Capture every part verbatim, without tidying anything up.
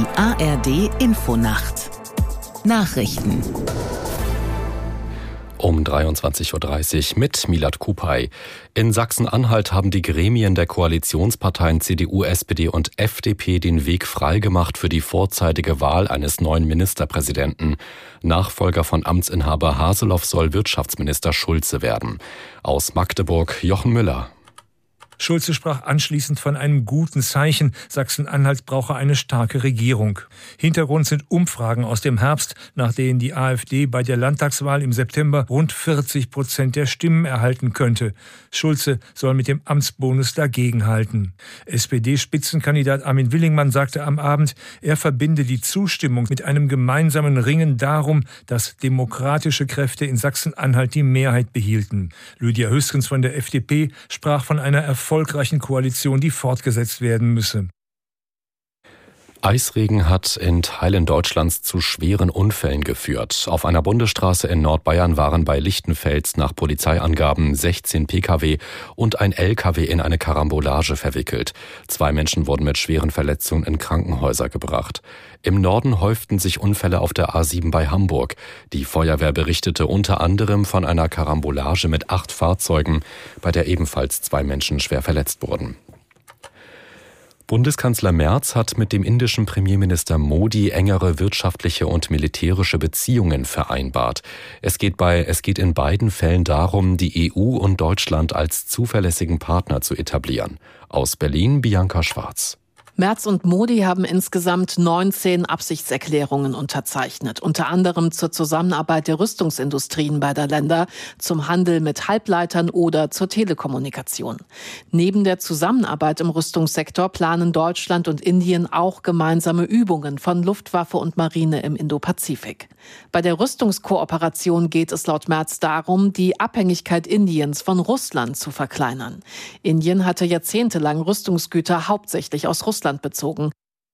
A R D Infonacht Nachrichten um dreiundzwanzig Uhr dreißig mit Milad Kupay. In Sachsen-Anhalt haben die Gremien der Koalitionsparteien C D U, S P D und F D P den Weg freigemacht für die vorzeitige Wahl eines neuen Ministerpräsidenten. Nachfolger von Amtsinhaber Haseloff soll Wirtschaftsminister Schulze werden. Aus Magdeburg Jochen Müller. Schulze sprach anschließend von einem guten Zeichen. Sachsen-Anhalt brauche eine starke Regierung. Hintergrund sind Umfragen aus dem Herbst, nach denen die AfD bei der Landtagswahl im September rund vierzig Prozent der Stimmen erhalten könnte. Schulze soll mit dem Amtsbonus dagegenhalten. S P D-Spitzenkandidat Armin Willingmann sagte am Abend, er verbinde die Zustimmung mit einem gemeinsamen Ringen darum, dass demokratische Kräfte in Sachsen-Anhalt die Mehrheit behielten. Lydia Höskens von der F D P sprach von einer Erfolg erfolgreichen Koalition, die fortgesetzt werden müsse. Eisregen hat in Teilen Deutschlands zu schweren Unfällen geführt. Auf einer Bundesstraße in Nordbayern waren bei Lichtenfels nach Polizeiangaben sechzehn Pkw und ein L K W in eine Karambolage verwickelt. Zwei Menschen wurden mit schweren Verletzungen in Krankenhäuser gebracht. Im Norden häuften sich Unfälle auf der A sieben bei Hamburg. Die Feuerwehr berichtete unter anderem von einer Karambolage mit acht Fahrzeugen, bei der ebenfalls zwei Menschen schwer verletzt wurden. Bundeskanzler Merz hat mit dem indischen Premierminister Modi engere wirtschaftliche und militärische Beziehungen vereinbart. Es geht bei, es geht in beiden Fällen darum, die E U und Deutschland als zuverlässigen Partner zu etablieren. Aus Berlin Bianca Schwarz. Merz und Modi haben insgesamt neunzehn Absichtserklärungen unterzeichnet, unter anderem zur Zusammenarbeit der Rüstungsindustrien beider Länder, zum Handel mit Halbleitern oder zur Telekommunikation. Neben der Zusammenarbeit im Rüstungssektor planen Deutschland und Indien auch gemeinsame Übungen von Luftwaffe und Marine im Indopazifik. Bei der Rüstungskooperation geht es laut Merz darum, die Abhängigkeit Indiens von Russland zu verkleinern. Indien hatte jahrzehntelang Rüstungsgüter hauptsächlich aus Russland bezogen.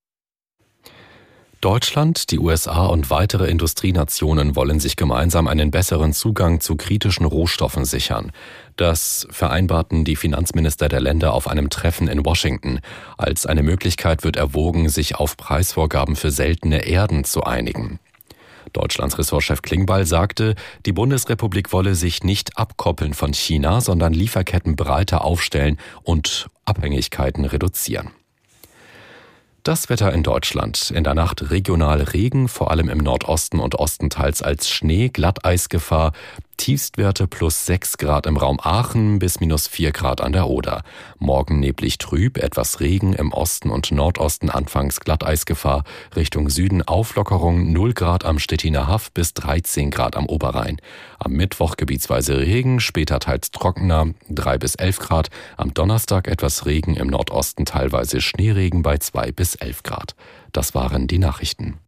Deutschland, die U S A und weitere Industrienationen wollen sich gemeinsam einen besseren Zugang zu kritischen Rohstoffen sichern. Das vereinbarten die Finanzminister der Länder auf einem Treffen in Washington. Als eine Möglichkeit wird erwogen, sich auf Preisvorgaben für seltene Erden zu einigen. Deutschlands Ressortchef Klingbeil sagte, die Bundesrepublik wolle sich nicht abkoppeln von China, sondern Lieferketten breiter aufstellen und Abhängigkeiten reduzieren. Das Wetter in Deutschland. In der Nacht regional Regen, vor allem im Nordosten und Osten teils als Schnee, Glatteisgefahr, Tiefstwerte plus sechs Grad im Raum Aachen bis minus vier Grad an der Oder. Morgen neblig trüb, etwas Regen im Osten und Nordosten, anfangs Glatteisgefahr, Richtung Süden Auflockerung, null Grad am Stettiner Haff bis dreizehn Grad am Oberrhein. Am Mittwoch gebietsweise Regen, später teils trockener, drei bis elf Grad. Am Donnerstag etwas Regen im Nordosten, teilweise Schneeregen bei zwei bis elf Grad. Das waren die Nachrichten.